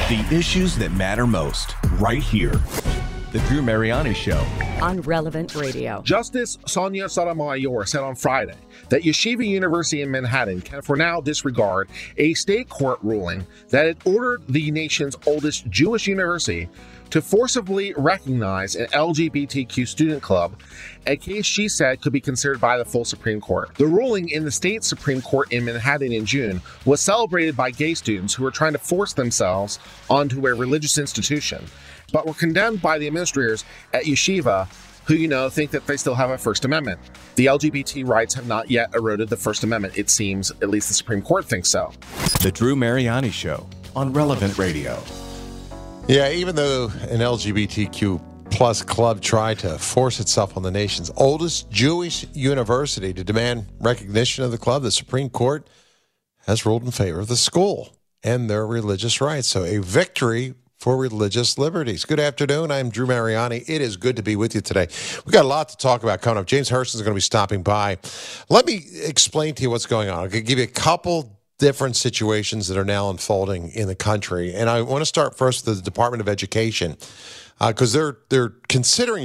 The issues that matter most, right here. The Drew Mariani Show on Relevant Radio. Justice Sonia Sotomayor said on Friday that Yeshiva University in Manhattan can for now disregard a state court ruling that had ordered the nation's oldest Jewish university to forcibly recognize an LGBTQ student club, a case she said could be considered by the full Supreme Court. The ruling in the state Supreme Court in Manhattan in June was celebrated by gay students who were trying to force themselves onto a religious institution, but were condemned by the administrators at Yeshiva, who, think that they still have a First Amendment. The LGBT rights have not yet eroded the First Amendment. It seems, at least the Supreme Court thinks so. The Drew Mariani Show on Relevant Radio. Yeah, even though an LGBTQ plus club tried to force itself on the nation's oldest Jewish university to demand recognition of the club, the Supreme Court has ruled in favor of the school and their religious rights. So a victory for religious liberties. Good afternoon. I'm Drew Mariani. It is good to be with you today. We've got a lot to talk about coming up. James Hurston is going to be stopping by. Let me explain to you what's going on. I'll give you a couple different situations that are now unfolding in the country. And I want to start first with the Department of Education, because they're considering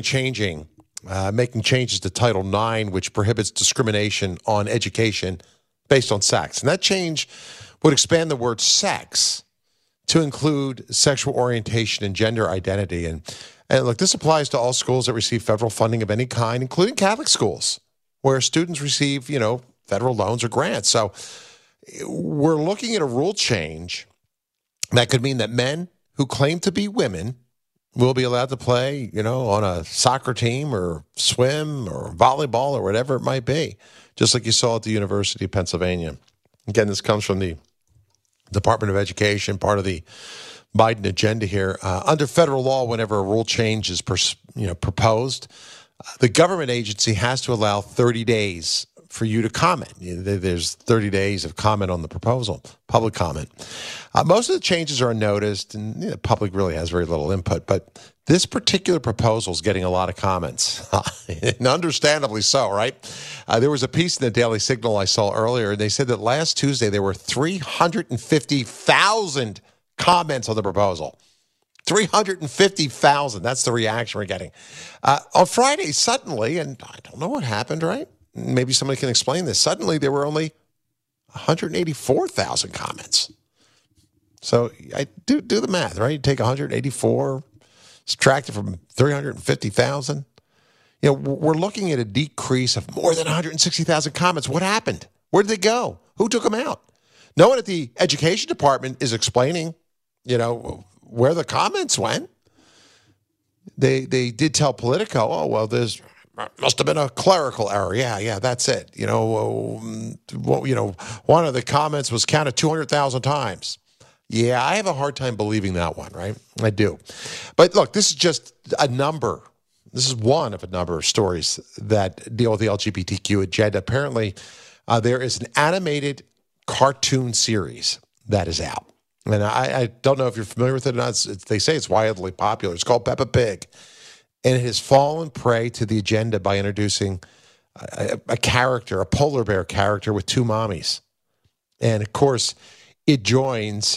making changes to Title IX, which prohibits discrimination on education based on sex. And that change would expand the word sex to include sexual orientation and gender identity. And look, this applies to all schools that receive federal funding of any kind, including Catholic schools, where students receive, federal loans or grants. So we're looking at a rule change that could mean that men who claim to be women will be allowed to play, on a soccer team or swim or volleyball or whatever it might be, just like you saw at the University of Pennsylvania. Again, this comes from the Department of Education, part of the Biden agenda here. Under federal law, whenever a rule change is proposed, the government agency has to allow 30 days for you to comment. There's 30 days of comment on the proposal, public comment. Most of the changes are unnoticed, and the public really has very little input, but this particular proposal is getting a lot of comments, and understandably so, right? There was a piece in the Daily Signal I saw earlier, and they said that last Tuesday there were 350,000 comments on the proposal. 350,000. That's the reaction we're getting. On Friday, suddenly, and I don't know what happened, right? Maybe somebody can explain this. Suddenly, there were only 184,000 comments. So I do the math, right? You take 184, subtract it from 350,000. We're looking at a decrease of more than 160,000 comments. What happened? Where did they go? Who took them out? No one at the Education Department is explaining, where the comments went. They did tell Politico, there's must have been a clerical error. Yeah, that's it. One of the comments was counted 200,000 times. Yeah, I have a hard time believing that one, right? I do. But look, this is just a number. This is one of a number of stories that deal with the LGBTQ agenda. Apparently, there is an animated cartoon series that is out. And I don't know if you're familiar with it or not. They say it's wildly popular. It's called Peppa Pig. And it has fallen prey to the agenda by introducing a character, a polar bear character with two mommies. And, of course, it joins,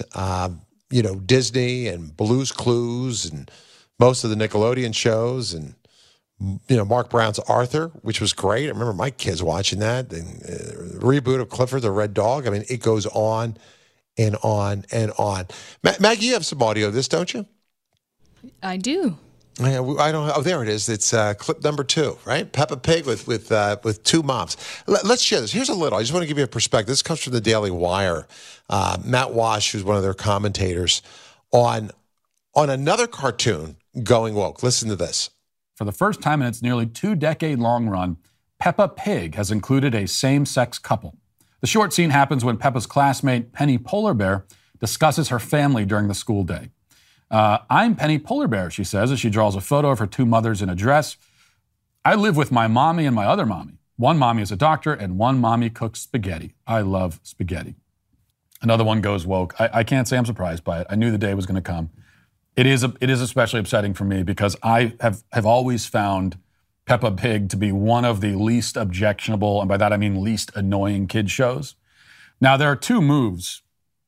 Disney and Blue's Clues and most of the Nickelodeon shows and, Mark Brown's Arthur, which was great. I remember my kids watching that. And reboot of Clifford the Red Dog. I mean, it goes on and on and on. Maggie, you have some audio of this, don't you? I do. Yeah, I don't. Oh, there it is. It's clip number 2, right? Peppa Pig with two moms. Let's share this. Here's a little. I just want to give you a perspective. This comes from the Daily Wire. Matt Walsh, who's one of their commentators, on another cartoon going woke. Listen to this. For the first time in its nearly 2-decade-long run, Peppa Pig has included a same-sex couple. The short scene happens when Peppa's classmate, Penny Polar Bear, discusses her family during the school day. I'm Penny Polar Bear, she says, as she draws a photo of her two mothers in a dress. I live with my mommy and my other mommy. One mommy is a doctor, and one mommy cooks spaghetti. I love spaghetti. Another one goes woke. I can't say I'm surprised by it. I knew the day was going to come. It is especially upsetting for me because I have always found Peppa Pig to be one of the least objectionable, and by that I mean least annoying kid shows. Now, there are two moves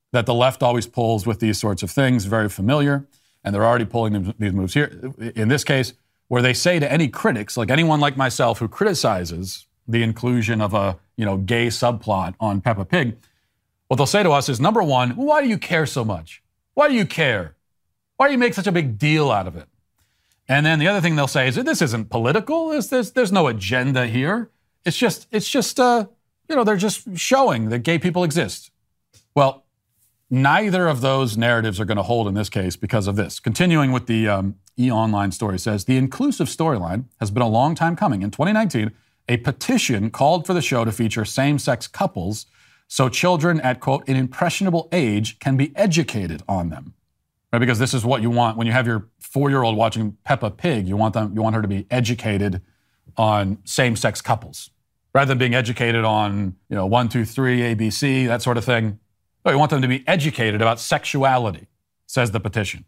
that the left always pulls with these sorts of things, very familiar, and they're already pulling these moves here. In this case, where they say to any critics, like anyone like myself who criticizes the inclusion of a gay subplot on Peppa Pig, what they'll say to us is, number one, why do you care so much? Why do you care? Why do you make such a big deal out of it? And then the other thing they'll say is that this isn't political. There's no agenda here. It's just they're just showing that gay people exist. Well, neither of those narratives are going to hold in this case because of this. Continuing with the E-Online story says, the inclusive storyline has been a long time coming. In 2019, a petition called for the show to feature same-sex couples so children at, quote, an impressionable age can be educated on them. Right? Because this is what you want when you have your 4-year-old watching Peppa Pig. You want her to be educated on same-sex couples rather than being educated on 1, 2, 3, ABC, that sort of thing. No, you want them to be educated about sexuality, says the petition.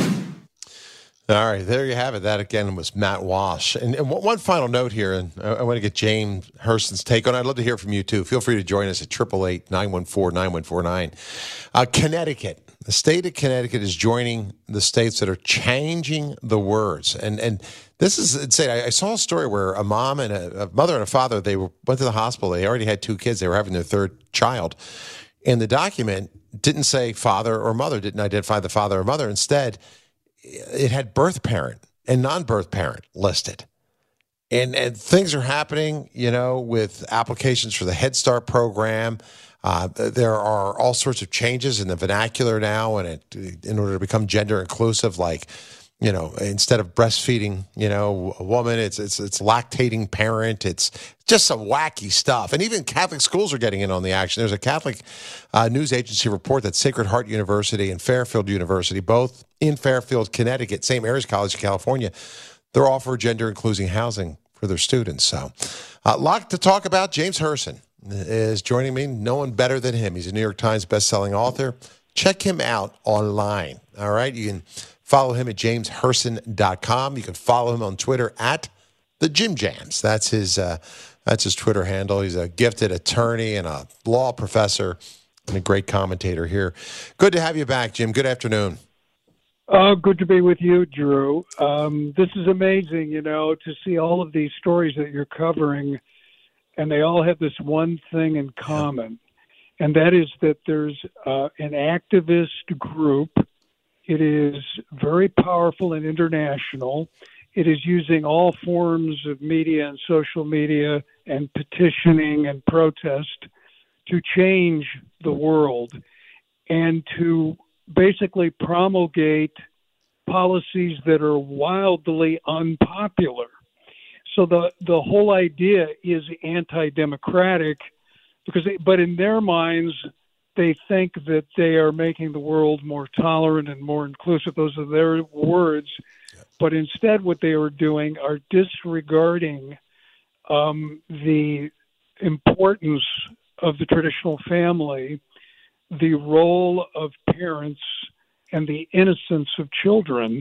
All right, there you have it. That, again, was Matt Walsh. And one final note here, and I want to get James Hurston's take on it. I'd love to hear from you, too. Feel free to join us at 888-914-9149. Connecticut. The state of Connecticut is joining the states that are changing the words. And this is insane. I saw a story where a mom and a mother and a father, they went to the hospital. They already had 2 kids. They were having their 3rd child. And the document didn't say father or mother, didn't identify the father or mother. Instead, it had birth parent and non-birth parent listed. And things are happening, with applications for the Head Start program. There are all sorts of changes in the vernacular now, and in order to become gender inclusive, like, instead of breastfeeding, a woman, it's lactating parent. It's just some wacky stuff. And even Catholic schools are getting in on the action. There's a Catholic news agency report that Sacred Heart University and Fairfield University, both in Fairfield, Connecticut, St. Mary's College, California, they're all for gender inclusive housing for their students. So a lot to talk about. James Hurston is joining me. No one better than him. He's a New York Times bestselling author. Check him out online. All right. You can follow him at jameshurston.com. You can follow him on Twitter at the Jim Jams. That's his Twitter handle. He's a gifted attorney and a law professor and a great commentator here. Good to have you back, Jim. Good afternoon. Good to be with you, Drew. This is amazing, to see all of these stories that you're covering, and they all have this one thing in common, and that is that there's an activist group. It is very powerful and international. It is using all forms of media and social media and petitioning and protest to change the world and to basically promulgate policies that are wildly unpopular. So the whole idea is anti-democratic, but in their minds, they think that they are making the world more tolerant and more inclusive. Those are their words. But instead, what they are doing are disregarding the importance of the traditional family, the role of parents, and the innocence of children,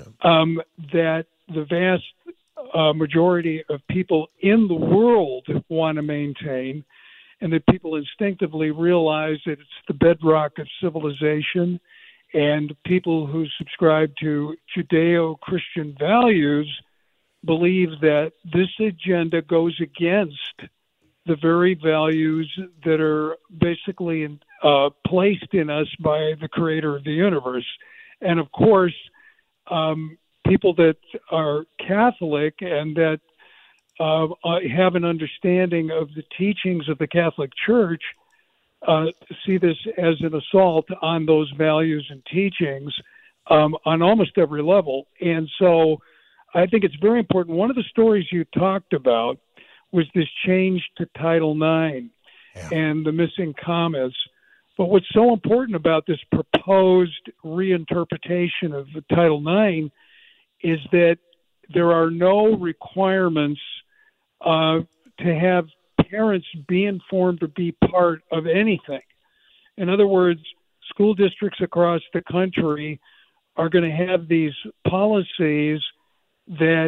that the vast majority of people in the world want to maintain, and that people instinctively realize that it's the bedrock of civilization, and people who subscribe to Judeo-Christian values believe that this agenda goes against the very values that are basically placed in us by the creator of the universe. And of course, people that are Catholic and that have an understanding of the teachings of the Catholic Church see this as an assault on those values and teachings on almost every level. And so I think it's very important. One of the stories you talked about was this change to Title IX and the missing commas. But what's so important about this proposed reinterpretation of Title IX is that there are no requirements to have parents be informed or be part of anything. In other words, school districts across the country are going to have these policies that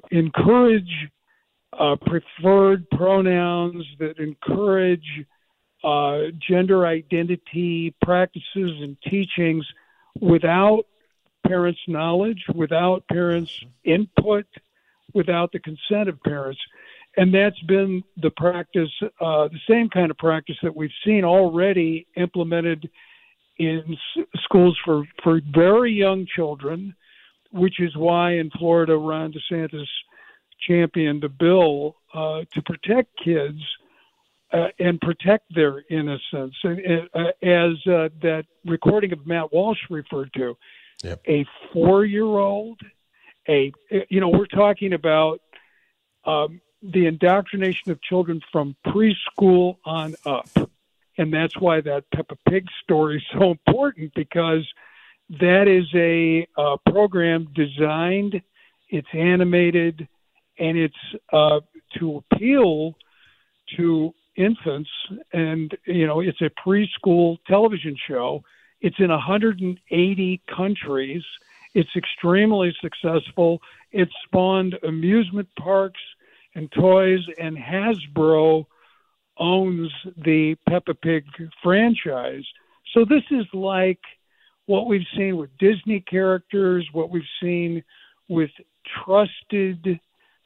encourage preferred pronouns, that encourage gender identity practices and teachings without parents' knowledge, without parents' input, without the consent of parents. And that's been the practice, the same kind of practice that we've seen already implemented in schools for very young children, which is why in Florida, Ron DeSantis championed a bill to protect kids and protect their innocence, as that recording of Matt Walsh referred to. Yep. A 4-year-old, we're talking about the indoctrination of children from preschool on up. And that's why that Peppa Pig story is so important, because that is a program designed, it's animated, and it's to appeal to infants. And, it's a preschool television show. It's in 180 countries. It's extremely successful. It spawned amusement parks and toys, and Hasbro owns the Peppa Pig franchise. So this is like what we've seen with Disney characters, what we've seen with trusted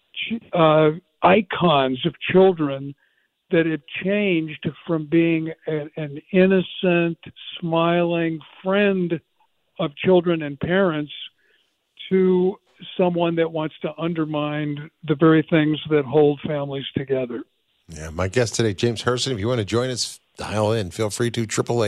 icons of children that have changed from being an innocent, smiling friend of children and parents to someone that wants to undermine the very things that hold families together. Yeah, my guest today, James Herson. If you want to join us, dial in. Feel free to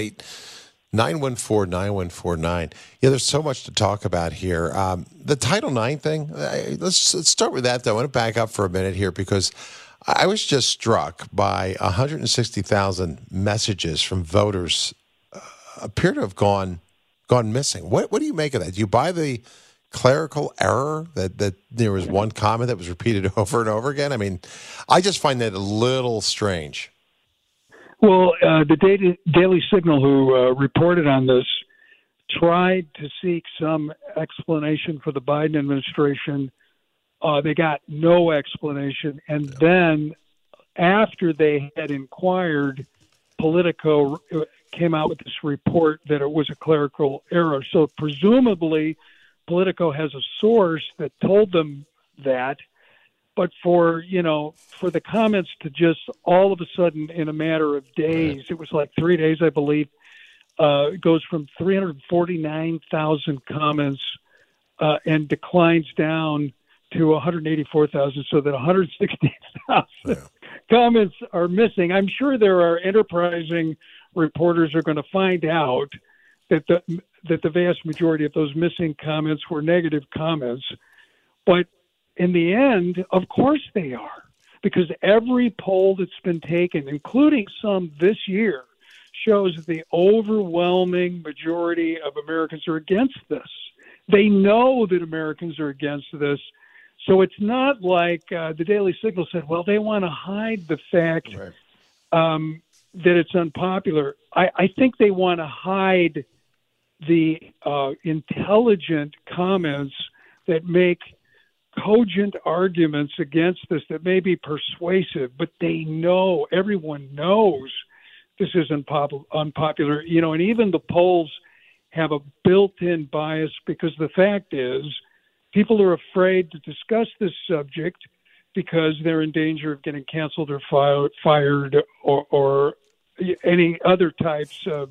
888-914-9149. Yeah, there's so much to talk about here. The Title IX thing, let's start with that, though. I want to back up for a minute here, because I was just struck by 160,000 messages from voters appear to have gone missing. What do you make of that? Do you buy the clerical error that there was one comment that was repeated over and over again? I mean, I just find that a little strange. Well, the Daily Signal, who reported on this, tried to seek some explanation for the Biden administration. They got no explanation. And then after they had inquired, Politico came out with this report that it was a clerical error. So presumably Politico has a source that told them that. But for the comments to just all of a sudden in a matter of days, it was like 3 days, I believe, it goes from 349,000 comments and declines down to 184,000, so that 160,000 comments are missing. I'm sure there are enterprising reporters who are going to find out that the vast majority of those missing comments were negative comments. But in the end, of course they are, because every poll that's been taken, including some this year, shows that the overwhelming majority of Americans are against this. They know that Americans are against this. So it's not like the Daily Signal said, well, they want to hide the fact that it's unpopular. I think they want to hide the intelligent comments that make cogent arguments against this, that may be persuasive, but they know, everyone knows this is unpopular. And even the polls have a built-in bias, because the fact is people are afraid to discuss this subject because they're in danger of getting canceled or fired or any other types of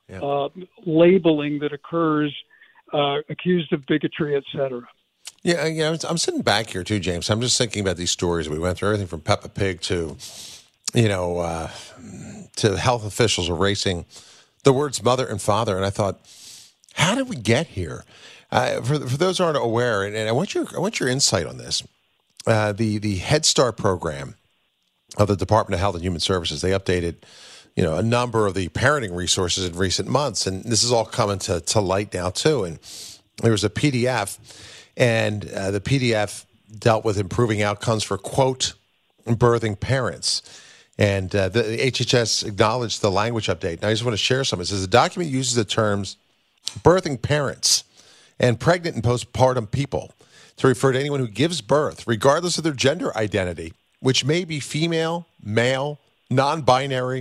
labeling that occurs, accused of bigotry, et cetera. Yeah, I'm sitting back here too, James. I'm just thinking about these stories we went through, everything from Peppa Pig to health officials erasing the words mother and father. And I thought, how did we get here? For those who aren't aware, and I want your insight on this. The Head Start program of the Department of Health and Human Services, they updated a number of the parenting resources in recent months, and this is all coming to light now too. And there was a PDF, and the PDF dealt with improving outcomes for, quote, birthing parents. And the HHS acknowledged the language update. And I just want to share some. It says the document uses the terms birthing parents and pregnant and postpartum people to refer to anyone who gives birth, regardless of their gender identity, which may be female, male, non-binary,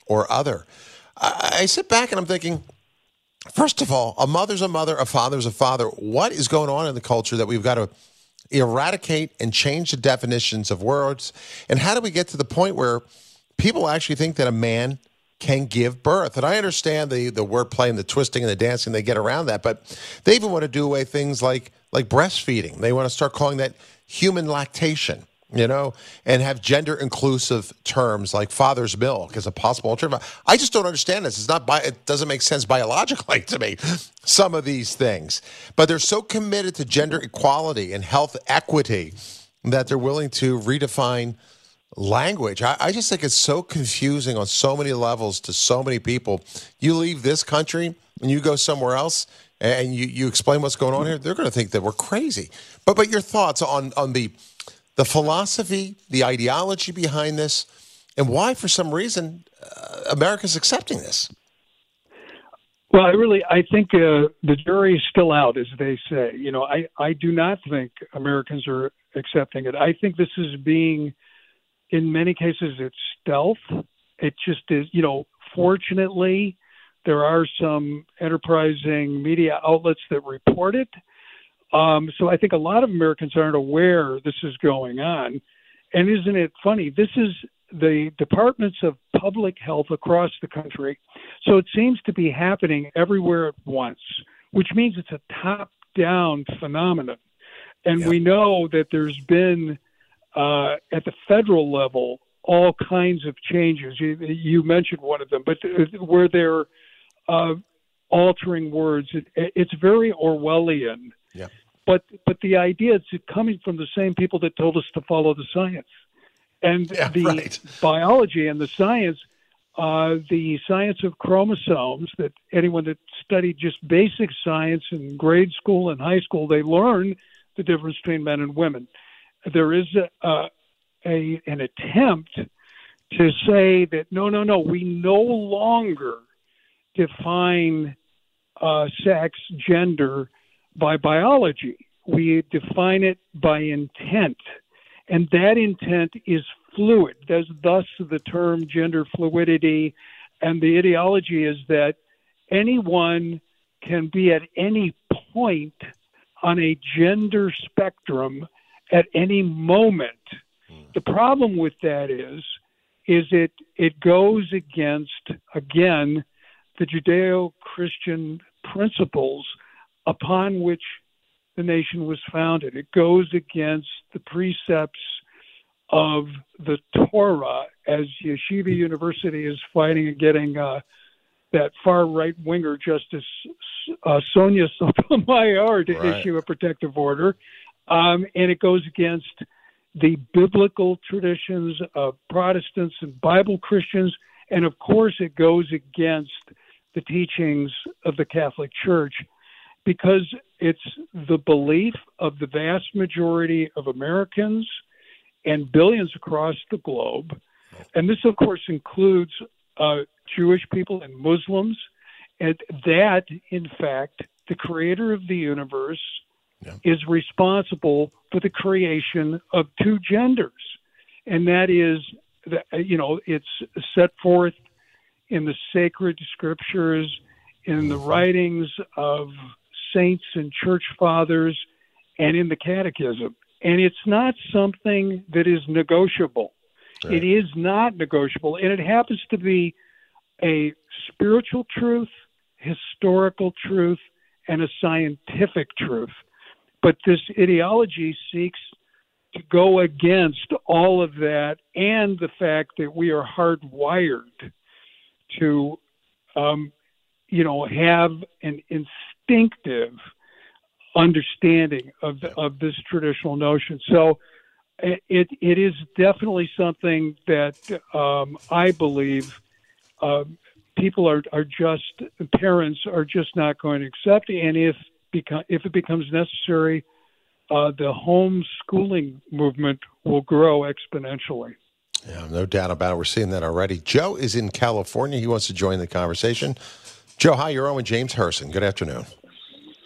or other. I sit back and I'm thinking, first of all, a mother's a mother, a father's a father. What is going on in the culture that we've got to eradicate and change the definitions of words? And how do we get to the point where people actually think that a man can give birth? And I understand the wordplay and the twisting and the dancing, they get around that, but they even want to do away things like breastfeeding. They want to start calling that human lactation, and have gender-inclusive terms like father's milk as a possible alternative. I just don't understand this. It doesn't make sense biologically to me, some of these things. But they're so committed to gender equality and health equity that they're willing to redefine language. I just think it's so confusing on so many levels to so many people. You leave this country and you go somewhere else and you explain what's going on here, they're going to think that we're crazy. But your thoughts on the philosophy, the ideology behind this, and why, for some reason, America's accepting this. Well, I think the jury is still out, as they say. I do not think Americans are accepting it. I think this is being, in many cases, it's stealth. It just is, fortunately, there are some enterprising media outlets that report it. So I think a lot of Americans aren't aware this is going on. And isn't it funny? This is the departments of public health across the country. So it seems to be happening everywhere at once, which means it's a top-down phenomenon. And we know that there's been, at the federal level, all kinds of changes. You mentioned one of them, but where they're altering words, it's very Orwellian. Yeah. But the idea is coming from the same people that told us to follow the science. And biology and the science of chromosomes, that anyone that studied just basic science in grade school and high school, they learn the difference between men and women. There is an attempt to say that, no, we no longer define sex, gender, by biology. We define it by intent, and that intent is fluid. There's thus the term gender fluidity, and the ideology is that anyone can be at any point on a gender spectrum at any moment. The problem with that is it goes against, again, the Judeo-Christian principles upon which the nation was founded. It goes against the precepts of the Torah, as Yeshiva University is fighting and getting that far right-winger Justice Sonia Sotomayor to issue a protective order. And it goes against the biblical traditions of Protestants and Bible Christians. And, of course, it goes against the teachings of the Catholic Church, because it's the belief of the vast majority of Americans and billions across the globe. And this, of course, includes Jewish people and Muslims, and that, in fact, the creator of the universe is responsible for the creation of two genders. And that is, it's set forth in the sacred scriptures, in the writings of saints and church fathers, and in the catechism. And it's not something that is negotiable. Right. It is not negotiable. And it happens to be a spiritual truth, historical truth, and a scientific truth. But this ideology seeks to go against all of that, and the fact that we are hardwired to have an instinctive understanding of this traditional notion. So it is definitely something that I believe parents are just not going to accept. And if it becomes necessary, the homeschooling movement will grow exponentially. Yeah, no doubt about it. We're seeing that already. Joe is in California. He wants to join the conversation. Joe, hi, you're on with James Herson. Good afternoon.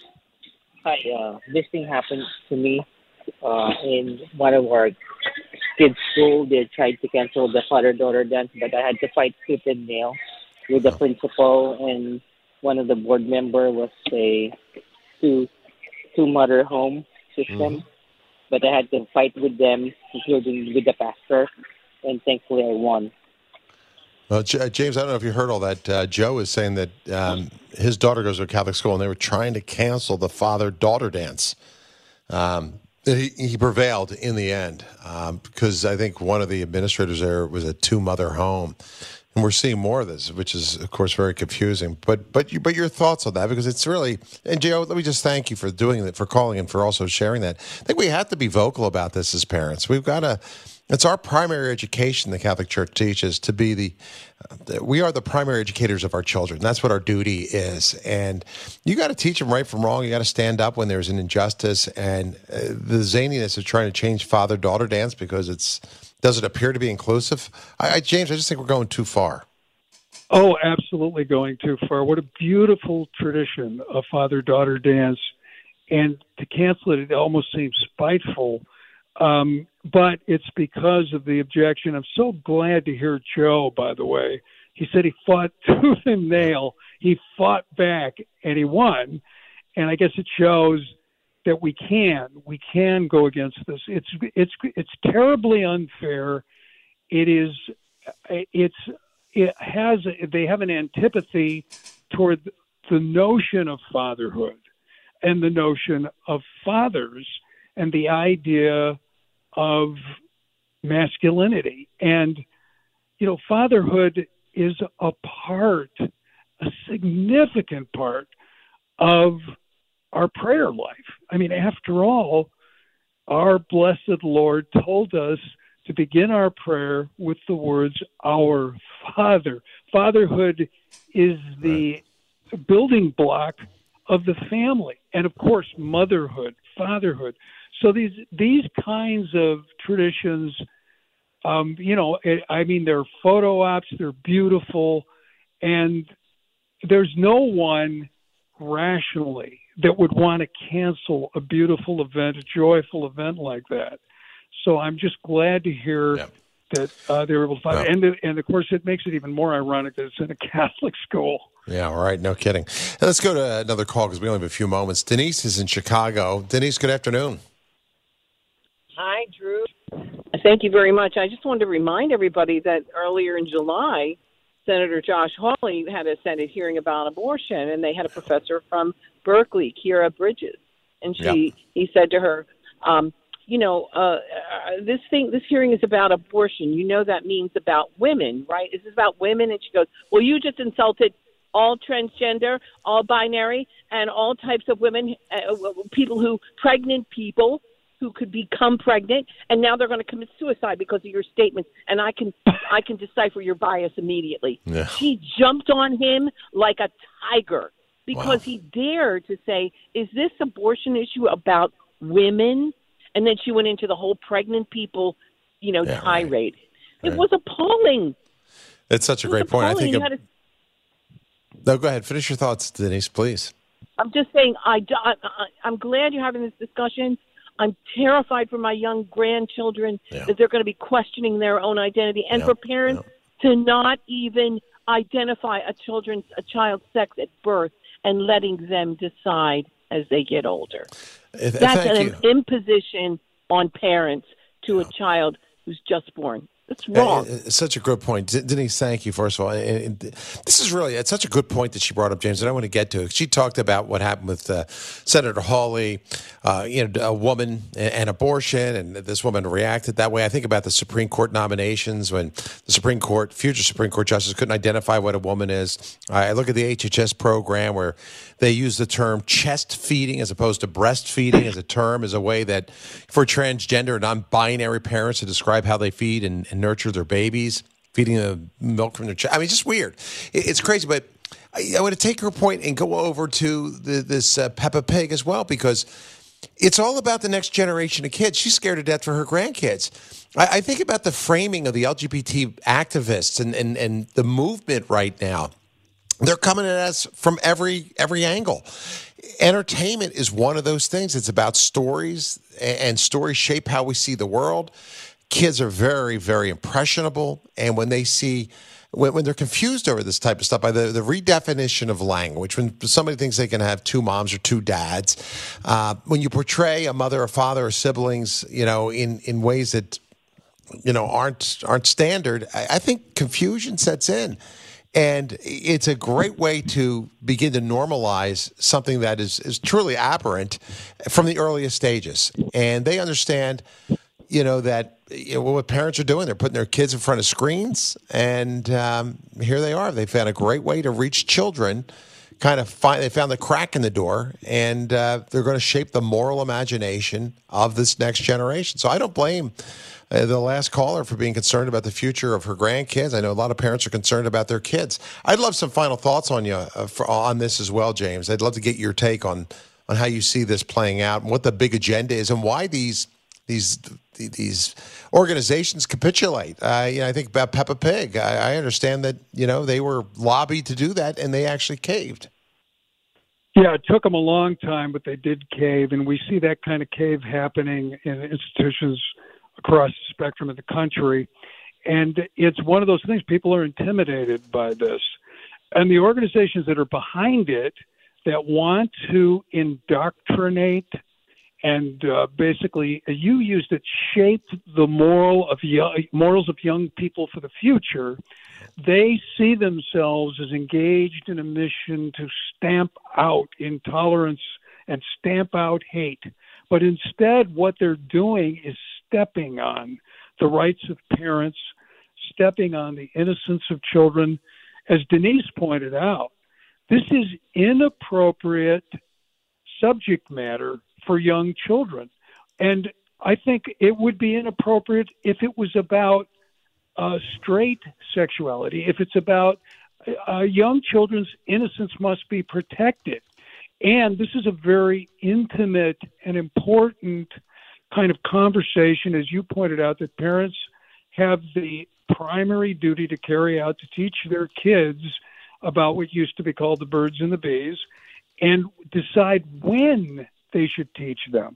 Hi, this thing happened to me in one of our kids' school. They tried to cancel the father-daughter dance, but I had to fight tooth and nail with the principal, and one of the board member was a two-mother home system. But I had to fight with them, including with the pastor, and thankfully I won. Well, James, I don't know if you heard all that. Joe is saying that his daughter goes to a Catholic school, and they were trying to cancel the father-daughter dance. He prevailed in the end because I think one of the administrators there was a two-mother home. And we're seeing more of this, which is, of course, very confusing. But your thoughts on that, because it's really, and Joe, let me just thank you for doing that, for calling and for also sharing that. I think we have to be vocal about this as parents. We've got to, it's our primary education the Catholic Church teaches to be we are the primary educators of our children. That's what our duty is. And you got to teach them right from wrong. You got to stand up when there's an injustice. And the zaniness of trying to change father-daughter dance because does it appear to be inclusive? James, I just think we're going too far. Oh, absolutely going too far. What a beautiful tradition of father-daughter dance. And to cancel it almost seems spiteful. But it's because of the objection. I'm so glad to hear Joe, by the way. He said he fought tooth and nail. He fought back, and he won. And I guess it shows that we can go against this. It's terribly unfair. They have an antipathy toward the notion of fatherhood and the notion of fathers and the idea of masculinity. And, fatherhood is a significant part of our prayer life. I mean, after all, our blessed Lord told us to begin our prayer with the words, "Our Father." Fatherhood is the building block of the family. And of course, motherhood, fatherhood. So these kinds of traditions, they're photo ops, they're beautiful, and there's no one rationally that would want to cancel a beautiful event, a joyful event like that. So I'm just glad to hear that they were able to find it. And of course, it makes it even more ironic that it's in a Catholic school. Yeah, all right, no kidding. Let's go to another call because we only have a few moments. Denise is in Chicago. Denise, good afternoon. Hi, Drew. Thank you very much. I just wanted to remind everybody that earlier in July, Senator Josh Hawley had a Senate hearing about abortion, and they had a professor from Berkeley, Kira Bridges, and he said to her, this hearing is about abortion. That means about women, right? Is this about women? And she goes, well, you just insulted all transgender, all binary, and all types of women, pregnant people who could become pregnant, and now they're going to commit suicide because of your statements. And I can decipher your bias immediately. Yeah. She jumped on him like a tiger because he dared to say, is this abortion issue about women? And then she went into the whole pregnant people, tirade. Right. It was appalling. It's such a great point. I think. No, go ahead. Finish your thoughts, Denise, please. I'm just saying. I'm glad you're having this discussion. I'm terrified for my young grandchildren that they're going to be questioning their own identity, and for parents to not even identify a child's sex at birth and letting them decide as they get older. That's an imposition on parents to a child who's just born. It's wrong. It's such a good point. Denise, thank you, first of all. And this is really, it's such a good point that she brought up, James, and I want to get to it. She talked about what happened with Senator Hawley, a woman and abortion, and this woman reacted that way. I think about the Supreme Court nominations when the future Supreme Court justice couldn't identify what a woman is. I look at the HHS program where they use the term chest feeding as opposed to breastfeeding as a term, as a way that for transgender and non-binary parents to describe how they feed and nurture their babies, feeding them milk from their chest. I mean, just weird. It's crazy, but I want to take her point and go over to this Peppa Pig as well, because it's all about the next generation of kids. She's scared to death for her grandkids. I think about the framing of the LGBT activists and the movement right now. They're coming at us from every angle. Entertainment is one of those things. It's about stories, and stories shape how we see the world. kids are very, very impressionable. And when they see, when they're confused over this type of stuff, by the redefinition of language, when somebody thinks they can have two moms or two dads, when you portray a mother, a father, or siblings, in ways that, aren't standard, I think confusion sets in. And it's a great way to begin to normalize something that is truly aberrant from the earliest stages. And they understand, that what parents are doing. They're putting their kids in front of screens, and here they are. They found a great way to reach children. They found the crack in the door, and they're going to shape the moral imagination of this next generation. So I don't blame the last caller for being concerned about the future of her grandkids. I know a lot of parents are concerned about their kids. I'd love some final thoughts on you on this as well, James. I'd love to get your take on how you see this playing out and what the big agenda is and why these organizations capitulate. I think about Peppa Pig. I understand that, they were lobbied to do that, and they actually caved. Yeah, it took them a long time, but they did cave, and we see that kind of cave happening in institutions across the spectrum of the country. And it's one of those things, people are intimidated by this. And the organizations that are behind it that want to indoctrinate and basically, you used it, shape the morals of young people for the future. They see themselves as engaged in a mission to stamp out intolerance and stamp out hate. But instead, what they're doing is stepping on the rights of parents, stepping on the innocence of children. As Denise pointed out, this is inappropriate subject matter for young children. And I think it would be inappropriate if it was about straight sexuality, if it's about young children's innocence must be protected. And this is a very intimate and important kind of conversation, as you pointed out, that parents have the primary duty to carry out to teach their kids about what used to be called the birds and the bees and decide when they should teach them.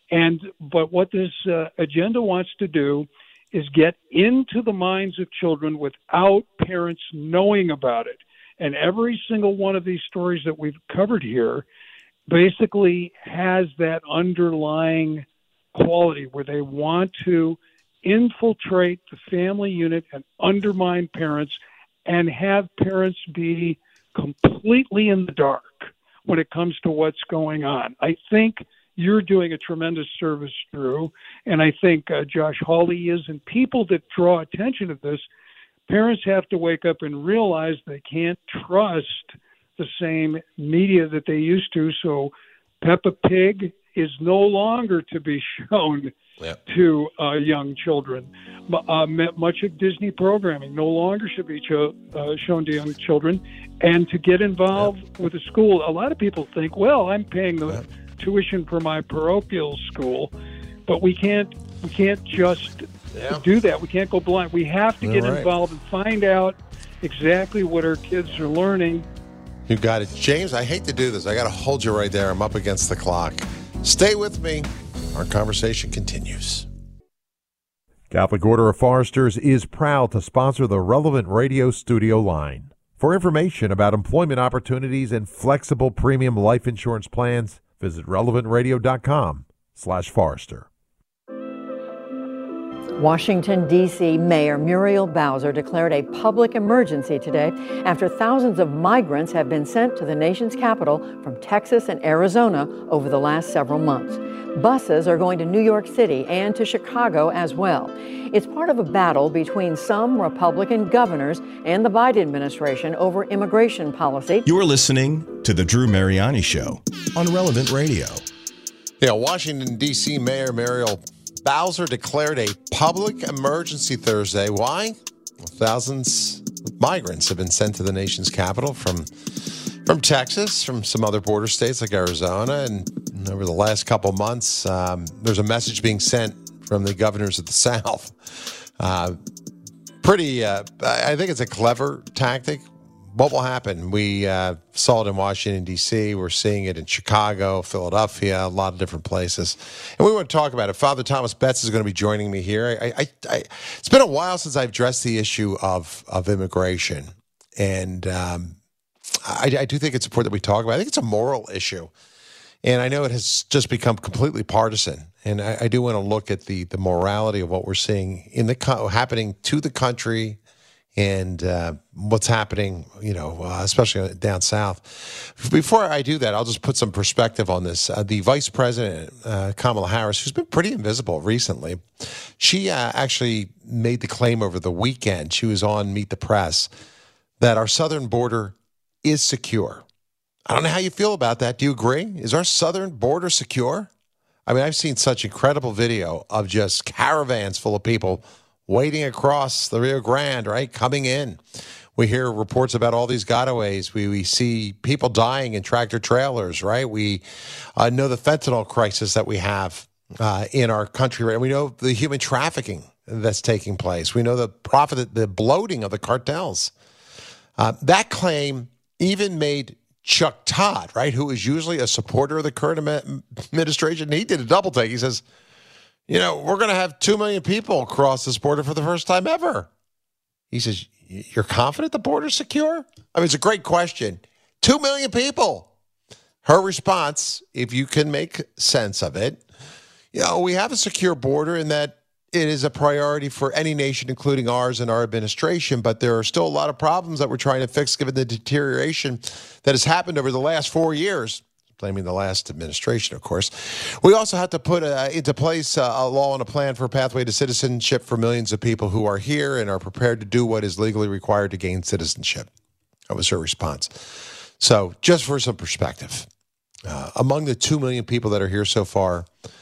But what this agenda wants to do is get into the minds of children without parents knowing about it. And every single one of these stories that we've covered here basically has that underlying quality where they want to infiltrate the family unit and undermine parents and have parents be completely in the dark when it comes to what's going on. I think you're doing a tremendous service, Drew, and I think Josh Hawley is, and people that draw attention to this, parents have to wake up and realize they can't trust the same media that they used to. So Peppa Pig is no longer to be shown to young children. Much of Disney programming no longer should be shown to young children. And to get involved with a school, a lot of people think, well, I'm paying the tuition for my parochial school, but we can't just do that. We can't go blind. We have to get involved and find out exactly what our kids are learning. You got it. James, I hate to do this. I got to hold you right there. I'm up against the clock. Stay with me. Our conversation continues. Catholic Order of Foresters is proud to sponsor the Relevant Radio studio line. For information about employment opportunities and flexible premium life insurance plans, visit relevantradio.com/Forester. Washington, D.C. Mayor Muriel Bowser declared a public emergency today after thousands of migrants have been sent to the nation's capital from Texas and Arizona over the last several months. Buses are going to New York City and to Chicago as well. It's part of a battle between some Republican governors and the Biden administration over immigration policy. You're listening to The Drew Mariani Show on Relevant Radio. Yeah, Washington, D.C. Mayor Muriel Bowser declared a public emergency Thursday. Why? Well, thousands of migrants have been sent to the nation's capital from Texas, from some other border states like Arizona. And over the last couple months, there's a message being sent from the governors of the South. I think it's a clever tactic, what will happen? We saw it in Washington, D.C. We're seeing it in Chicago, Philadelphia, a lot of different places. And we want to talk about it. Father Thomas Betts is going to be joining me here. It's been a while since I've addressed the issue of immigration. And I do think it's important that we talk about it. I think it's a moral issue. And I know it has just become completely partisan. And I do want to look at the morality of what we're seeing in happening to the country and what's happening, especially down south. Before I do that, I'll just put some perspective on this. The Vice President, Kamala Harris, who's been pretty invisible recently, she actually made the claim over the weekend, she was on Meet the Press, that our southern border is secure. I don't know how you feel about that. Do you agree? Is our southern border secure? I mean, I've seen such incredible video of just caravans full of people waiting across the Rio Grande, right, coming in. We hear reports about all these gotaways. We see people dying in tractor trailers, right? We know the fentanyl crisis that we have in our country, right? We know the human trafficking that's taking place. We know the bloating of the cartels. That claim even made Chuck Todd, right, who is usually a supporter of the current administration, he did a double take. He says, we're going to have 2 million people cross this border for the first time ever. He says, you're confident the border's secure? I mean, it's a great question. 2 million people. Her response, if you can make sense of it, we have a secure border in that it is a priority for any nation, including ours and our administration, but there are still a lot of problems that we're trying to fix given the deterioration that has happened over the last 4 years, blaming the last administration, of course. We also have to put into place a law and a plan for a pathway to citizenship for millions of people who are here and are prepared to do what is legally required to gain citizenship. That was her response. So just for some perspective, among the 2 million people that are here so far,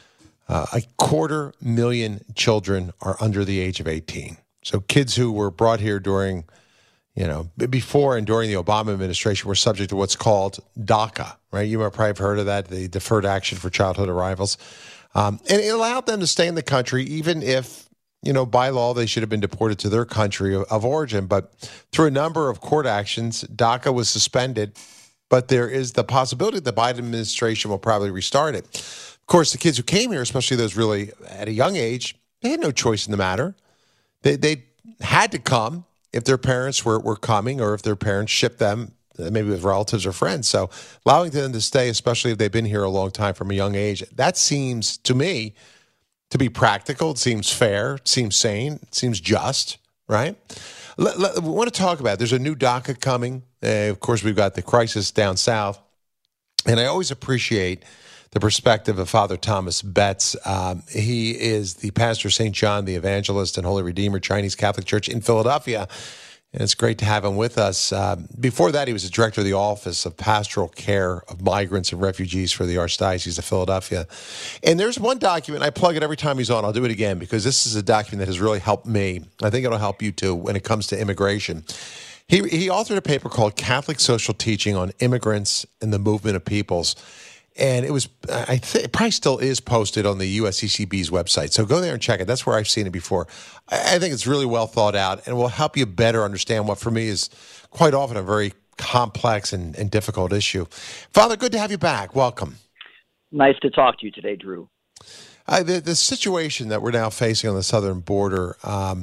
250,000 children are under the age of 18. So kids who were brought here during, before and during the Obama administration were subject to what's called DACA, right? You might probably have heard of that, the Deferred Action for Childhood Arrivals. And it allowed them to stay in the country even if, by law they should have been deported to their country of origin. But through a number of court actions, DACA was suspended. But there is the possibility the Biden administration will probably restart it. Of course, the kids who came here, especially those really at a young age, they had no choice in the matter. They had to come if their parents were coming or if their parents shipped them, maybe with relatives or friends. So allowing them to stay, especially if they've been here a long time from a young age, that seems to me to be practical. It seems fair. It seems sane. It seems just, right? We want to talk about it. There's a new DACA coming. Of course, we've got the crisis down south. And I always appreciate the perspective of Father Thomas Betts. He is the pastor of St. John the Evangelist and Holy Redeemer Chinese Catholic Church in Philadelphia. And it's great to have him with us. Before that, he was the director of the Office of Pastoral Care of Migrants and Refugees for the Archdiocese of Philadelphia. And there's one document, I plug it every time he's on. I'll do it again because this is a document that has really helped me. I think it'll help you too when it comes to immigration. He authored a paper called Catholic Social Teaching on Immigrants and the Movement of Peoples. And it was, it probably still is posted on the USCCB's website. So go there and check it. That's where I've seen it before. I think it's really well thought out and will help you better understand what for me is quite often a very complex and difficult issue. Father, good to have you back. Welcome. Nice to talk to you today, Drew. The situation that we're now facing on the southern border,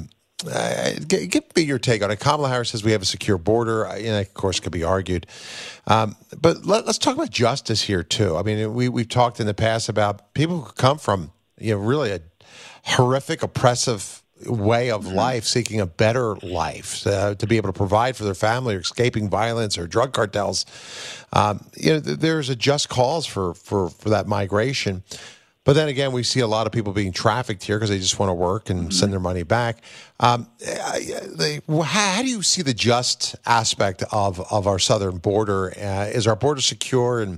give me your take on it. Kamala Harris says we have a secure border. Of course, could be argued. But let's talk about justice here, too. I mean, we've talked in the past about people who come from, really a horrific, oppressive way of life, seeking a better life, to be able to provide for their family or escaping violence or drug cartels. There's a just cause for that migration. But then again, we see a lot of people being trafficked here because they just want to work and send their money back. How do you see the just aspect of our southern border? Is our border secure? And,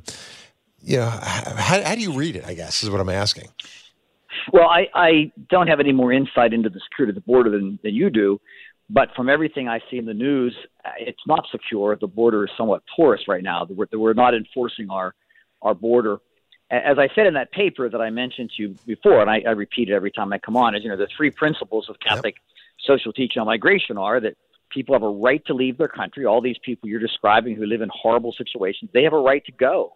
how do you read it, I guess, is what I'm asking. Well, I don't have any more insight into the security of the border than you do. But from everything I see in the news, it's not secure. The border is somewhat porous right now. We're not enforcing our border. As I said in that paper that I mentioned to you before, and I repeat it every time I come on, is the three principles of Catholic social teaching on migration are that People have a right to leave their country. All these people you're describing who live in horrible situations, they have a right to go.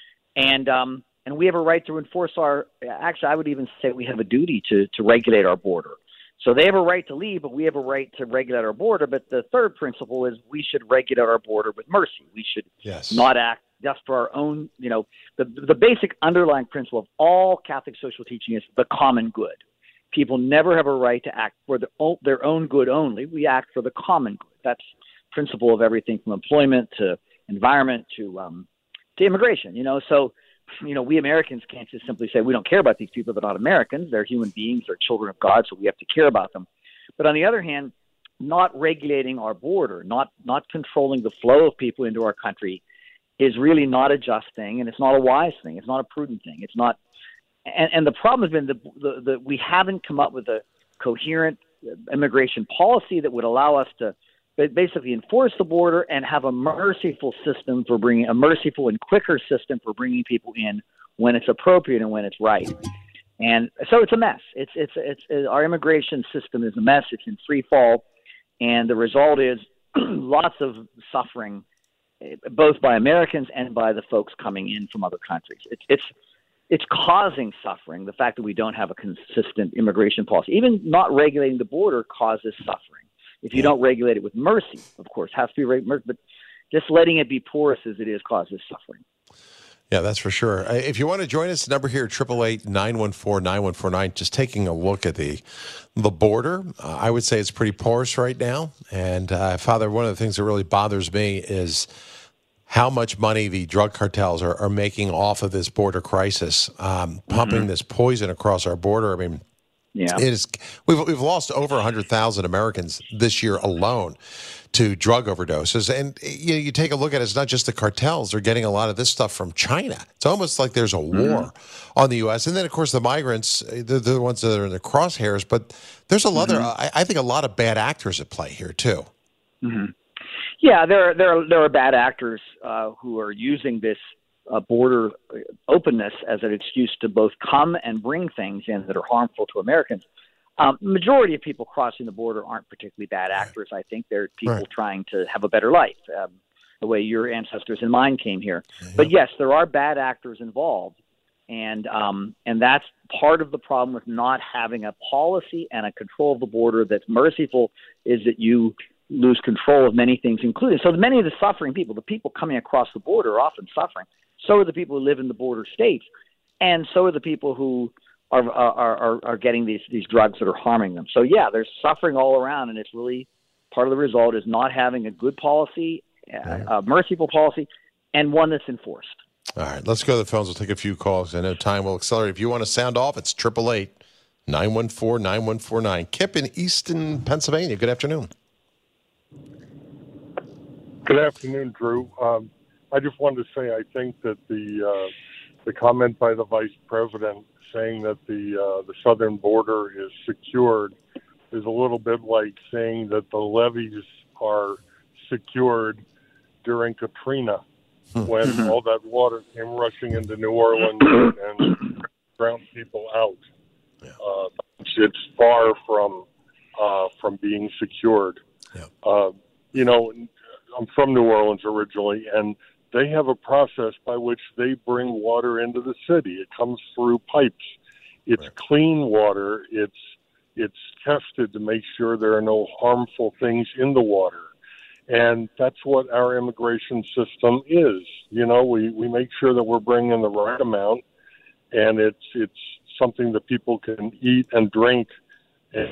And we have a right to enforce actually, I would even say we have a duty to regulate our border. So they have a right to leave, but we have a right to regulate our border. But the third principle is we should regulate our border with mercy. We should not act just for our own, the basic underlying principle of all Catholic social teaching is the common good. People never have a right to act for their own good only. We act for the common good. That's the principle of everything from employment to environment to immigration, So, we Americans can't just simply say we don't care about these people. They're not Americans. They're human beings. They're children of God, so we have to care about them. But on the other hand, not regulating our border, not controlling the flow of people into our country is really not a just thing, and it's not a wise thing. It's not a prudent thing. It's not. And the problem has been that we haven't come up with a coherent immigration policy that would allow us to basically enforce the border and have a merciful system for bringing a merciful and quicker system for bringing people in when it's appropriate and when it's right. And so it's a mess. It's our immigration system is a mess. It's in free fall, and the result is lots of suffering, both by Americans and by the folks coming in from other countries. It's causing suffering. The fact that we don't have a consistent immigration policy, even not regulating the border, causes suffering. If you don't regulate it with mercy, of course, has to be regulated, but just letting it be porous as it is causes suffering. Yeah, that's for sure. If you want to join us, the number here, 888-914-9149, just taking a look at the border. I would say it's pretty porous right now. And, Father, one of the things that really bothers me is how much money the drug cartels are making off of this border crisis, pumping this poison across our border. I mean, it is. We've lost over 100,000 Americans this year alone to drug overdoses. And you take a look at it, it's not just the cartels. They're getting a lot of this stuff from China. It's almost like there's a war on the U.S. And then, of course, the migrants, they're the ones that are in the crosshairs. But there's I think a lot of bad actors at play here, too. Yeah, there are bad actors who are using this border openness as an excuse to both come and bring things in that are harmful to Americans. Majority of people crossing the border aren't particularly bad actors. I think they're people trying to have a better life, the way your ancestors and mine came here. But yes, there are bad actors involved, and that's part of the problem with not having a policy and a control of the border that's merciful, is that you lose control of many things, including so many of the suffering people, the people coming across the border are often suffering. So are the people who live in the border states, and so are the people who are getting these drugs that are harming them. So yeah, there's suffering all around, and it's really part of the result is not having a good policy, a merciful policy, and one that's enforced. All right, let's go to the phones. We'll take a few calls. I know time will accelerate. If you want to sound off, it's 888-914-9149. Kip in Easton, Pennsylvania. Good afternoon. Good afternoon, Drew. I just wanted to say I think that the comment by the vice president saying that the southern border is secured is a little bit like saying that the levees are secured during Katrina when all that water came rushing into New Orleans and drowned people out. It's far from being secured. I'm from New Orleans originally, and they have a process by which they bring water into the city. It comes through pipes. It's clean water. It's tested to make sure there are no harmful things in the water. And that's what our immigration system is. We make sure that we're bringing the right amount, and it's something that people can eat and drink. And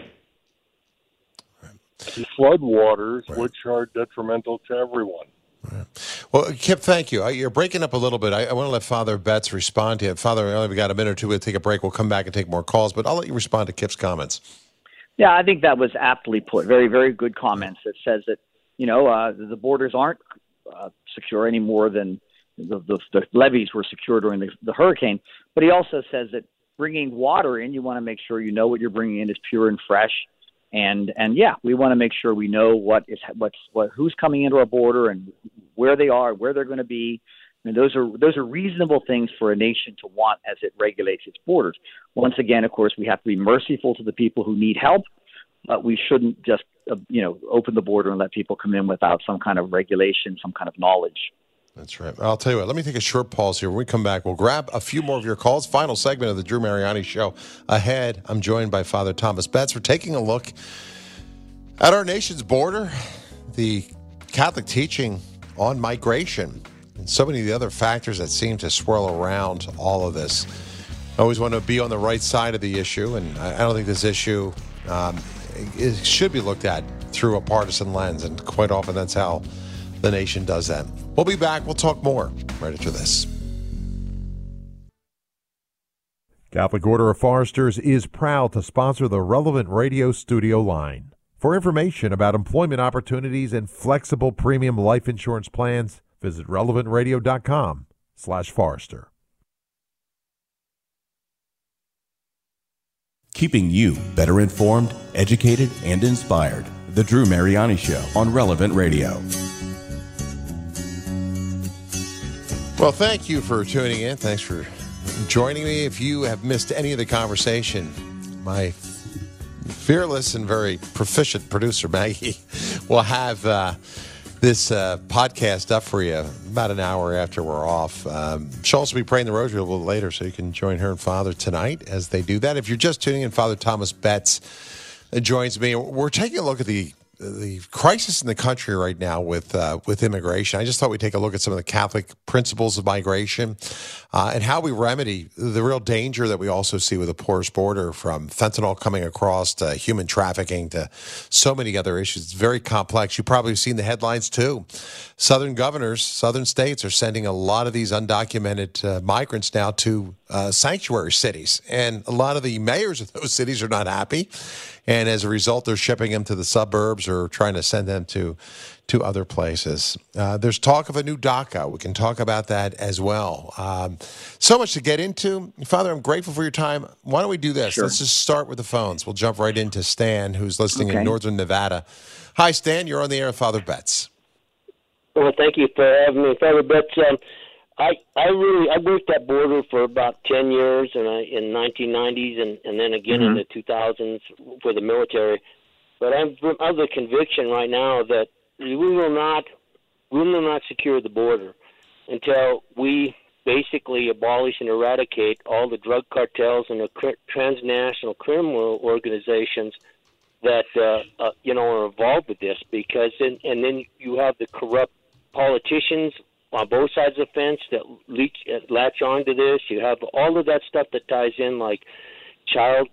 flood waters, which are detrimental to everyone. Well, Kip, thank you. You're breaking up a little bit. I want to let Father Betts respond to it. Father, we only got a minute or two. We'll take a break. We'll come back and take more calls, but I'll let you respond to Kip's comments. Yeah, I think that was aptly put. Very, very good comments. That says that, the borders aren't secure any more than the levees were secure during the hurricane. But he also says that bringing water in, you want to make sure you know what you're bringing in is pure and fresh. And yeah, we want to make sure we know who's coming into our border and where they are, where they're going to be. And those are reasonable things for a nation to want as it regulates its borders. Once again, of course, we have to be merciful to the people who need help, but we shouldn't just open the border and let people come in without some kind of regulation, some kind of knowledge. That's right. I'll tell you what, let me take a short pause here. When we come back, we'll grab a few more of your calls. Final segment of the Drew Mariani Show ahead. I'm joined by Father Thomas Betts. We're taking a look at our nation's border, the Catholic teaching on migration, and so many of the other factors that seem to swirl around all of this. I always want to be on the right side of the issue, and I don't think this issue it should be looked at through a partisan lens, and quite often that's how the nation does that. We'll be back. We'll talk more right after this. Catholic Order of Foresters is proud to sponsor the Relevant Radio studio line. For information about employment opportunities and flexible premium life insurance plans, visit relevantradio.com/Forester. Keeping you better informed, educated, and inspired. The Drew Mariani Show on Relevant Radio. Well, thank you for tuning in. Thanks for joining me. If you have missed any of the conversation, my fearless and very proficient producer, Maggie, will have this podcast up for you about an hour after we're off. She'll also be praying the rosary a little later, so you can join her and Father tonight as they do that. If you're just tuning in, Father Thomas Betts joins me. We're taking a look at the crisis in the country right now with immigration. I just thought we'd take a look at some of the Catholic principles of migration and how we remedy the real danger that we also see with a porous border, from fentanyl coming across to human trafficking to so many other issues. It's very complex. You've probably seen the headlines too. Southern governors, southern states are sending a lot of these undocumented migrants now to sanctuary cities. And a lot of the mayors of those cities are not happy. And as a result, they're shipping them to the suburbs or trying to send them to other places. There's talk of a new DACA. We can talk about that as well. So much to get into. Father, I'm grateful for your time. Why don't we do this? Sure. Let's just start with the phones. We'll jump right into Stan, who's listening in northern Nevada. Hi, Stan. You're on the air with Father Betts. Well, thank you for having me, Father Betts. I worked that border for about 10 years in 1990s and then again in the 2000s for the military. But I'm of the conviction right now that we will not secure the border until we basically abolish and eradicate all the drug cartels and the transnational criminal organizations that are involved with this. Because and then you have the corrupt politicians on both sides of the fence that latch on to this. You have all of that stuff that ties in, like child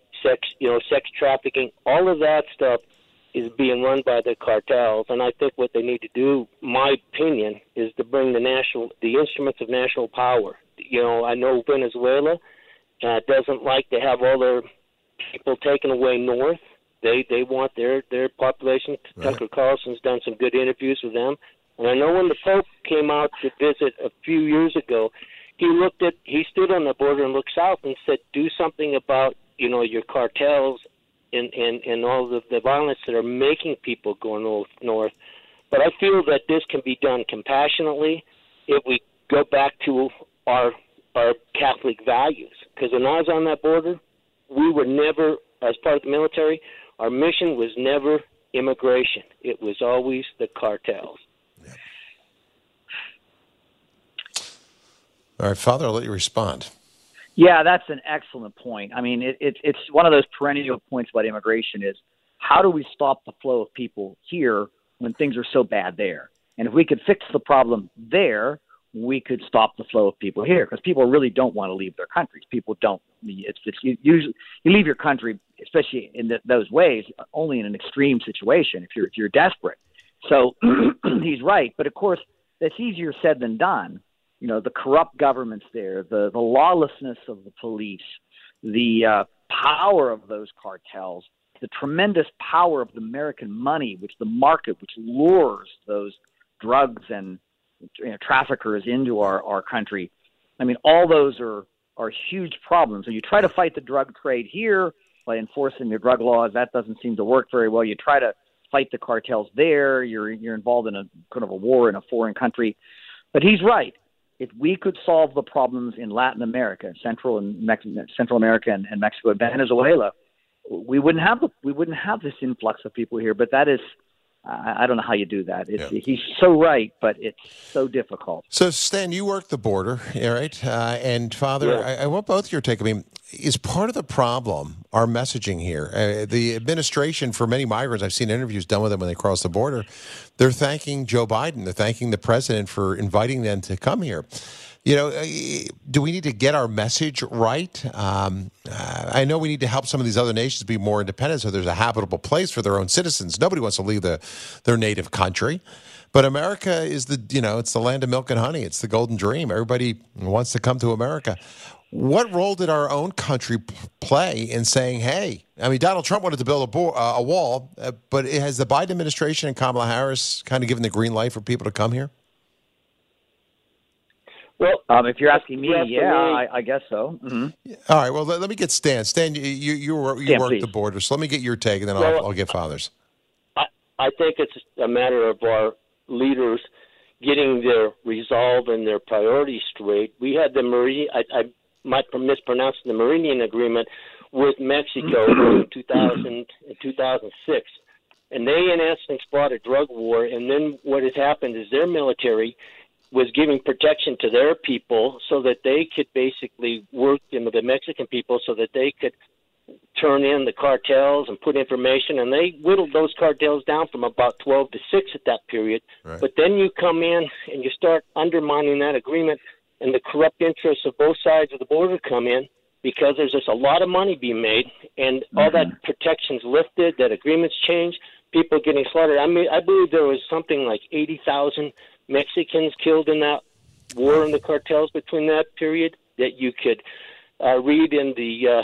sex trafficking. All of that stuff is being run by the cartels, and I think what they need to do, my opinion, is to bring the instruments of national power. I know Venezuela doesn't like to have all their people taken away north. They want their population. Right. Tucker Carlson's done some good interviews with them. And I know when the Pope came out to visit a few years ago, he stood on the border and looked south and said, do something about, your cartels and all the violence that are making people go north. But I feel that this can be done compassionately if we go back to our Catholic values. Because when I was on that border, we were never, as part of the military, our mission was never immigration. It was always the cartels. All right, Father, I'll let you respond. Yeah, that's an excellent point. I mean, it's one of those perennial points about immigration is how do we stop the flow of people here when things are so bad there? And if we could fix the problem there, we could stop the flow of people here, because people really don't want to leave their countries. People don't. You leave your country, especially in those ways, only in an extreme situation if you're desperate. So he's right, but of course that's easier said than done. The corrupt governments there, the lawlessness of the police, the power of those cartels, the tremendous power of the American money, which the market, which lures those drugs and traffickers into our country. I mean, all those are huge problems. And you try to fight the drug trade here by enforcing your drug laws. That doesn't seem to work very well. You try to fight the cartels there. You're involved in a kind of a war in a foreign country. But he's right. If we could solve the problems in Latin America, Central America and Mexico and Venezuela, we wouldn't have this influx of people here. But that is, I don't know how you do that. He's so right, but it's so difficult. So, Stan, you work the border, right? And Father, I want both your take. I mean, is part of the problem our messaging here? The administration, for many migrants, I've seen interviews done with them when they cross the border, they're thanking Joe Biden, they're thanking the president for inviting them to come here. You know, do we need to get our message right? I know we need to help some of these other nations be more independent so there's a habitable place for their own citizens. Nobody wants to leave their native country. But America is it's the land of milk and honey. It's the golden dream. Everybody wants to come to America. What role did our own country play in saying, hey, I mean, Donald Trump wanted to build a wall, but has the Biden administration and Kamala Harris kind of given the green light for people to come here? Well, if you're asking me, I guess so. Mm-hmm. All right. Well, let me get Stan. Stan, you work the border, so let me get your take, and then I'll get Father's. I think it's a matter of our leaders getting their resolve and their priorities straight. We had the I might mispronounce the Meridian Agreement with Mexico in 2000 and 2006. And they, in essence, fought a drug war. And then what has happened is their military was giving protection to their people so that they could basically work with the Mexican people so that they could turn in the cartels and put information. And they whittled those cartels down from about 12 to 6 at that period. Right. But then you come in and you start undermining that agreement, and the corrupt interests of both sides of the border come in because there's just a lot of money being made, and all that protection's lifted, that agreement's changed, people getting slaughtered. I mean, I believe there was something like 80,000 Mexicans killed in that war in the cartels between that period that you could read in the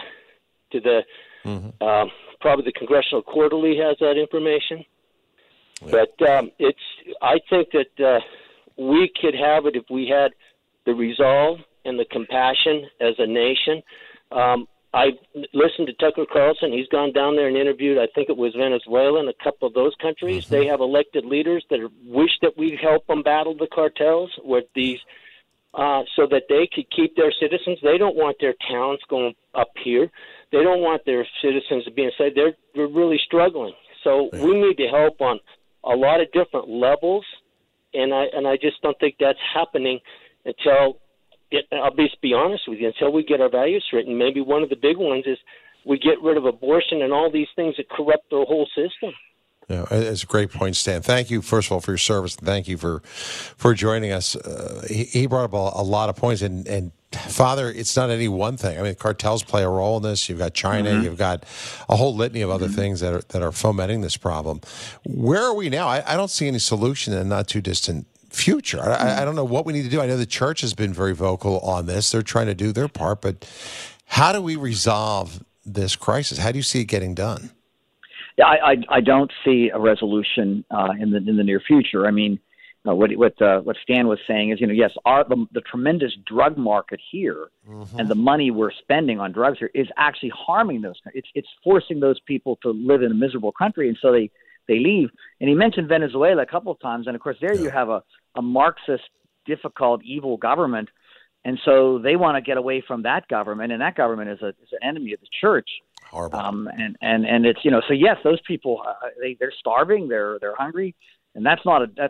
probably the Congressional Quarterly has that information. Yeah. But I think that we could have it if we had the resolve and the compassion as a nation. I listened to Tucker Carlson. He's gone down there and interviewed, I think it was Venezuela and a couple of those countries. They have elected leaders that wish that we help them battle the cartels with these, so that they could keep their citizens. They don't want their towns going up here. They don't want their citizens being enslaved. They're really struggling. So we need to help on a lot of different levels, and I just don't think that's happening until I'll be honest with you, until we get our values straight. And maybe one of the big ones is we get rid of abortion and all these things that corrupt the whole system. Yeah, it's a great point, Stan. Thank you, first of all, for your service. And thank you for joining us. He brought up a lot of points. And Father, it's not any one thing. I mean, cartels play a role in this. You've got China. You've got a whole litany of other things that are fomenting this problem. Where are we now? I don't see any solution in the not too distant future. I don't know what we need to do. I know the church has been very vocal on this. They're trying to do their part, but how do we resolve this crisis? How do you see it getting done? Yeah, I don't see a resolution in the near future. I mean, what Stan was saying is, yes, the tremendous drug market here and the money we're spending on drugs here is actually harming those. It's forcing those people to live in a miserable country, and so they leave. And he mentioned Venezuela a couple of times, and of course there you have a Marxist, difficult, evil government, and so they want to get away from that government, and that government is an enemy of the church. Horrible. And it's so yes, those people they're starving, they're hungry, and that's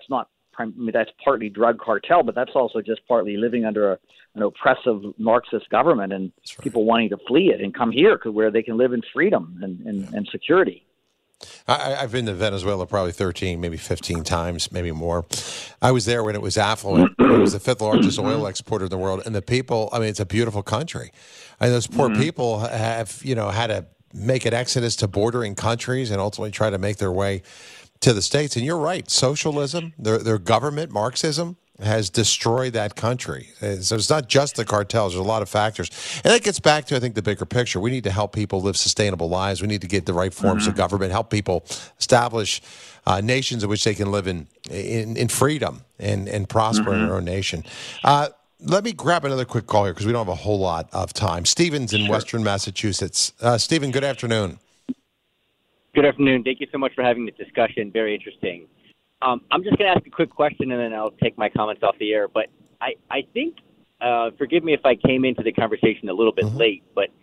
partly drug cartel, but that's also just partly living under an oppressive Marxist government, and people wanting to flee it and come here where they can live in freedom and security. I've been to Venezuela probably 13, maybe 15 times, maybe more. I was there when it was affluent. It was the 5th largest oil exporter in the world. And the people, I mean, it's a beautiful country. And those poor people have, had to make an exodus to bordering countries and ultimately try to make their way to the States. And you're right. Socialism, their government, Marxism, has destroyed that country. So it's not just the cartels. There's a lot of factors. And that gets back to, I think, the bigger picture. We need to help people live sustainable lives. We need to get the right forms of government, help people establish nations in which they can live in freedom and prosper in their own nation. Let me grab another quick call here because we don't have a whole lot of time. Stephen's in Western Massachusetts. Stephen, good afternoon. Good afternoon. Thank you so much for having this discussion. Very interesting. I'm just going to ask a quick question, and then I'll take my comments off the air. But I think, forgive me if I came into the conversation a little bit late, but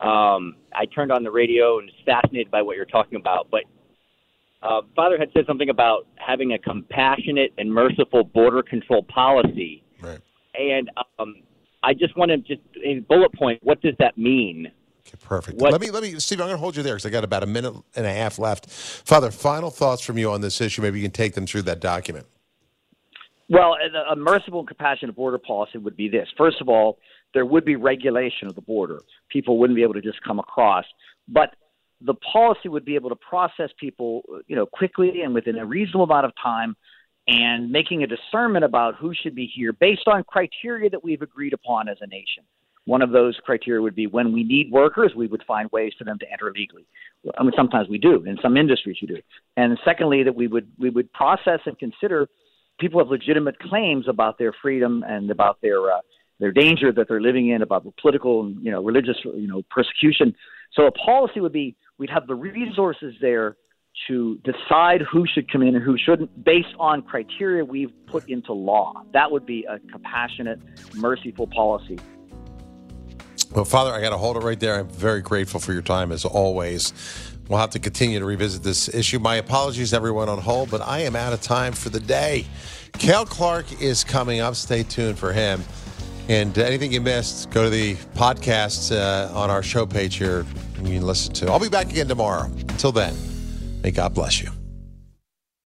I turned on the radio and was fascinated by what you're talking about. But Father had said something about having a compassionate and merciful border control policy. Right. And I just want to a bullet point. What does that mean? Okay, perfect. Let me, Steve, I'm going to hold you there because I got about a minute and a half left. Father, final thoughts from you on this issue. Maybe you can take them through that document. Well, a merciful and compassionate border policy would be this. First of all, there would be regulation of the border. People wouldn't be able to just come across. But the policy would be able to process people, quickly and within a reasonable amount of time, and making a discernment about who should be here based on criteria that we've agreed upon as a nation. One of those criteria would be when we need workers, we would find ways for them to enter legally. I mean, sometimes we do. In some industries, you do. And secondly, that we would process and consider people have legitimate claims about their freedom and about their danger that they're living in, about the political and religious persecution. So a policy would be we'd have the resources there to decide who should come in and who shouldn't based on criteria we've put into law. That would be a compassionate, merciful policy. Well, Father, I got to hold it right there. I'm very grateful for your time, as always. We'll have to continue to revisit this issue. My apologies, everyone on hold, but I am out of time for the day. Cale Clark is coming up. Stay tuned for him. And anything you missed, go to the podcasts on our show page here, and you can listen to. I'll be back again tomorrow. Until then, may God bless you.